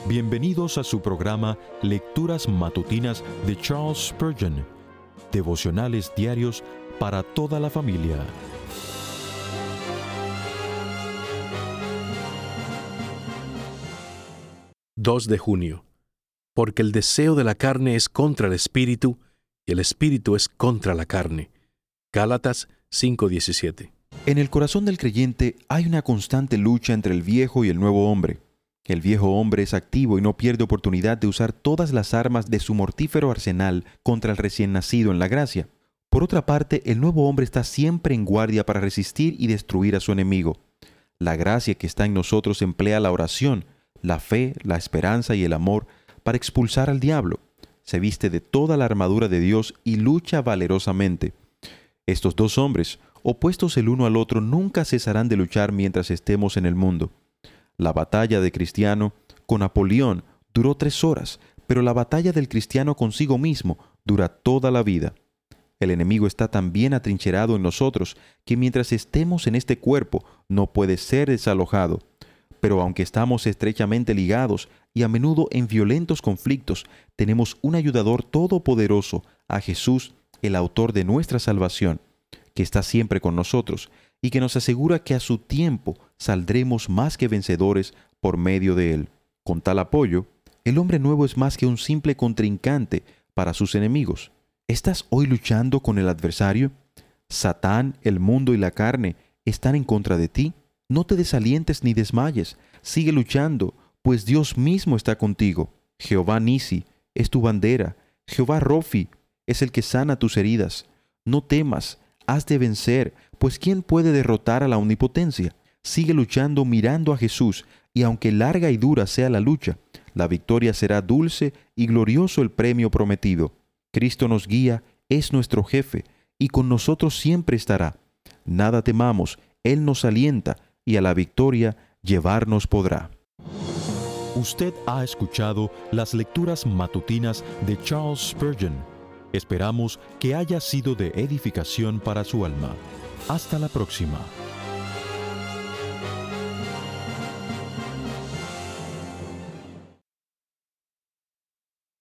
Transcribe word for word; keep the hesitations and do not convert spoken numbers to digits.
Bienvenidos a su programa Lecturas Matutinas de Charles Spurgeon, devocionales diarios para toda la familia. dos de junio. Porque el deseo de la carne es contra el espíritu, y el espíritu es contra la carne. Gálatas cinco diecisiete. En el corazón del creyente hay una constante lucha entre el viejo y el nuevo hombre. El viejo hombre es activo y no pierde oportunidad de usar todas las armas de su mortífero arsenal contra el recién nacido en la gracia. Por otra parte, el nuevo hombre está siempre en guardia para resistir y destruir a su enemigo. La gracia que está en nosotros emplea la oración, la fe, la esperanza y el amor para expulsar al diablo. Se viste de toda la armadura de Dios y lucha valerosamente. Estos dos hombres, opuestos el uno al otro, nunca cesarán de luchar mientras estemos en el mundo. La batalla de Cristiano con Napoleón duró tres horas, pero la batalla del cristiano consigo mismo dura toda la vida. El enemigo está tan bien atrincherado en nosotros que mientras estemos en este cuerpo no puede ser desalojado. Pero aunque estamos estrechamente ligados y a menudo en violentos conflictos, tenemos un ayudador todopoderoso, a Jesús, el autor de nuestra salvación, que está siempre con nosotros y que nos asegura que a su tiempo saldremos más que vencedores por medio de él. Con tal apoyo, el hombre nuevo es más que un simple contrincante para sus enemigos. ¿Estás hoy luchando con el adversario? Satán, el mundo y la carne están en contra de ti. No te desalientes ni desmayes. Sigue luchando, pues Dios mismo está contigo. Jehová Nisi es tu bandera. Jehová Rofi es el que sana tus heridas. No temas, has de vencer, pues ¿quién puede derrotar a la omnipotencia? Sigue luchando mirando a Jesús, y aunque larga y dura sea la lucha, la victoria será dulce y glorioso el premio prometido. Cristo nos guía, es nuestro jefe, y con nosotros siempre estará. Nada temamos, Él nos alienta, y a la victoria llevarnos podrá. Usted ha escuchado las lecturas matutinas de Charles Spurgeon. Esperamos que haya sido de edificación para su alma. Hasta la próxima.